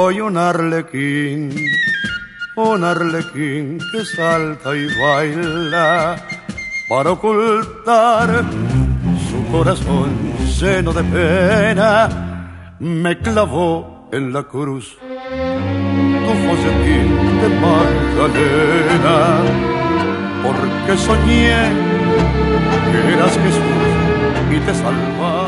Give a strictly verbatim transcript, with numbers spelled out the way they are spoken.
soy un arlequín, un arlequín que salta y baila para ocultar su corazón lleno de pena. Me clavó en la cruz tu folletín de Magdalena, porque soñé que eras Jesús y te salvaba.